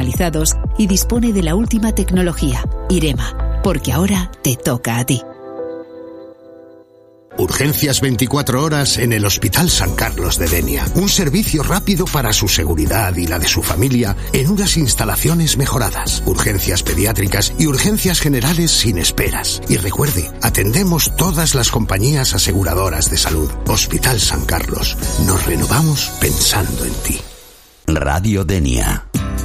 especializados y dispone de la última tecnología. Irema, porque ahora te toca a ti. Urgencias 24 horas en el Hospital San Carlos de Denia. Un servicio rápido para su seguridad y la de su familia en unas instalaciones mejoradas. Urgencias pediátricas y urgencias generales sin esperas. Y recuerde, atendemos todas las compañías aseguradoras de salud. Hospital San Carlos. Nos renovamos pensando en ti. Radio Denia.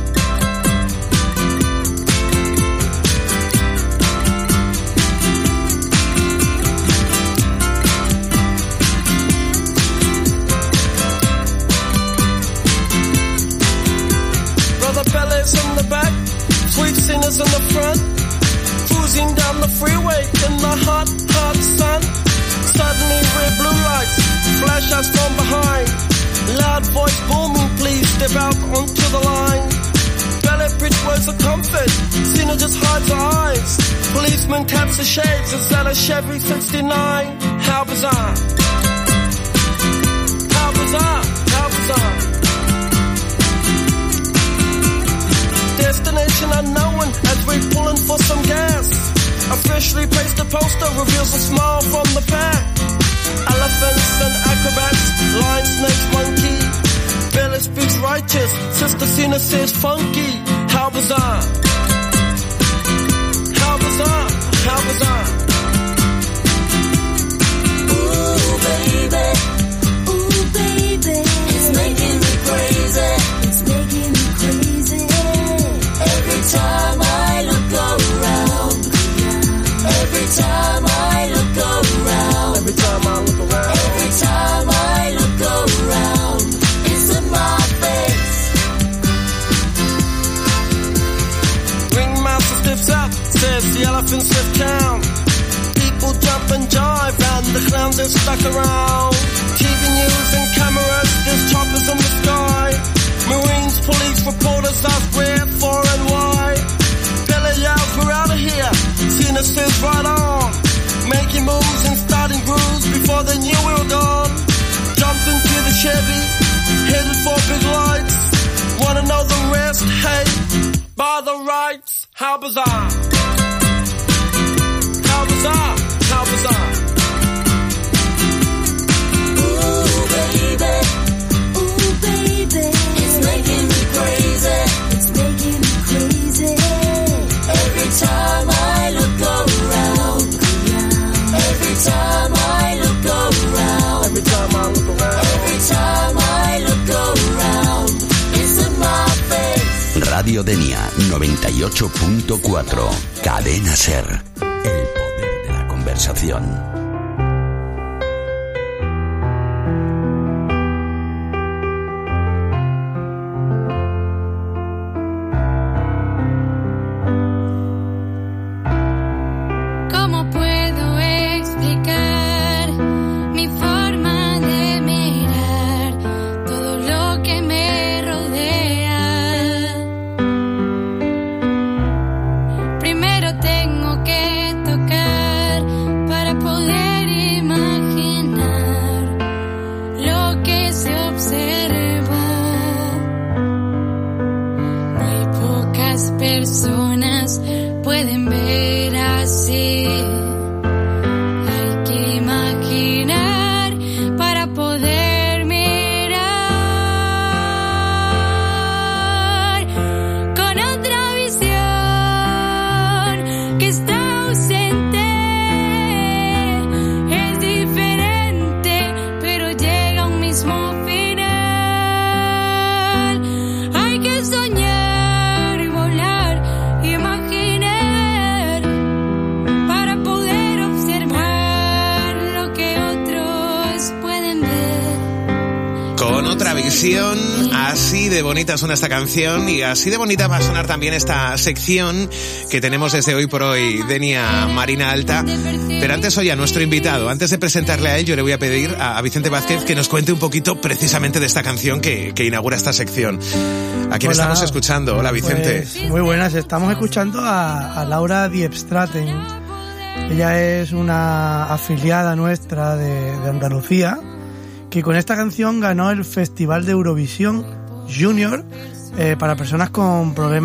In the back, sweet singers in the front, cruising down the freeway in the hot, hot sun. Suddenly red blue lights flash us from behind. Loud voice booming, please step out onto the line. Ballet bridge words of comfort, Cena just hides her eyes. Policeman taps the shades inside a Chevy 69. How bizarre. How bizarre, how bizarre. Destination unknown as we're pulling for some gas. Officially placed a poster reveals a smile from the pack. Elephants and acrobats, lion, snakes, monkey. Billy speaks righteous, Sister Cena says funky. How bizarre. How bizarre, how bizarre. Ooh baby, it's making me crazy. It's making me crazy. Every time I look around, every time I look around, every time I look around, every time I look around, it's in my face. Ringmaster stiffs up, says the elephants have town. People jump and jive and the clowns are stuck around. TV news and cameras, there's choppers in the sky. Marines, police, reporters ask where, for and why. Billy yells, we're out of here. Cena says right on. Making moves and starting grooves before they knew we were gone. Jumped into the Chevy, headed for big lights. Wanna know the rest? Hey, by the rights. How bizarre. How bizarre. How bizarre. Ooh baby, it's making me crazy. It's making me crazy. Every time I look around, every time I look around, every time I look around, every time I look around, it's in my face. Radio Denia 98.4. Cadena Ser. El poder de la conversación. Personas pueden ver así. Hay que imaginar para poder mirar con otra visión que está ausente. Es diferente, pero llega a un mismo final. Hay que soñar. Otra visión, así de bonita suena esta canción y así de bonita va a sonar también esta sección que tenemos desde hoy por hoy, Denia Marina Alta. Pero antes, oye, a nuestro invitado, antes de presentarle a él, yo le voy a pedir a Vicente Vázquez que nos cuente un poquito precisamente de esta canción que inaugura esta sección. ¿A quién estamos escuchando? Hola, Vicente. Pues, muy buenas, estamos escuchando a Laura Diepstraten. Ella es una afiliada nuestra de Andalucía, que con esta canción ganó el Festival de Eurovisión Junior para personas con problemas